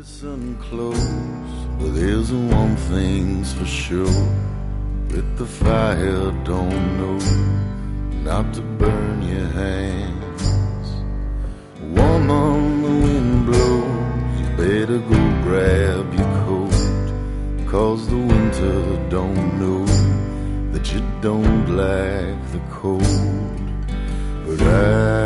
Listen close, but there's one thing's for sure. With the fire, don't know not to burn your hands. Woman, the wind blows, you better go grab your coat, 'cause the winter don't know that you don't like the cold. But